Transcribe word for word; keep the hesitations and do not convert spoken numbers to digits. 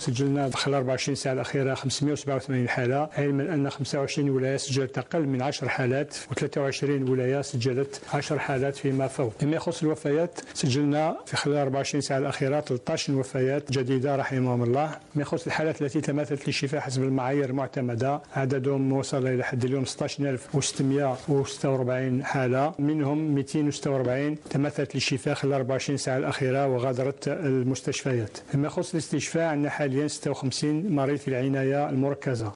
سجلنا خلال أربعة وعشرين ساعة الأخيرة خمسمائة وسبعة وثمانين حالة، علما أن خمسة وعشرين ولاية سجلت أقل من عشر حالات وثلاثة وعشرين ولاية سجلت عشر حالات فيما فوق. فيما يخص الوفيات سجلنا في خلال أربعة وعشرين ساعة الأخيرة ثلاثة عشر وفيات جديدة رحمهم الله. فيما يخص الحالات التي تماثلت للشفاء حسب المعايير المعتمدة عددهم وصل إلى حد اليوم ستة عشر ألف وستمائة وستة وأربعين حالة، منهم مئتين وستة وأربعين تماثلت للشفاء خلال أربعة وعشرين ساعة الأخيرة وغادرت المستشفيات. فيما يخص الاستشفاء عندنا حاليا ستة وخمسين مريض في العناية المركزة.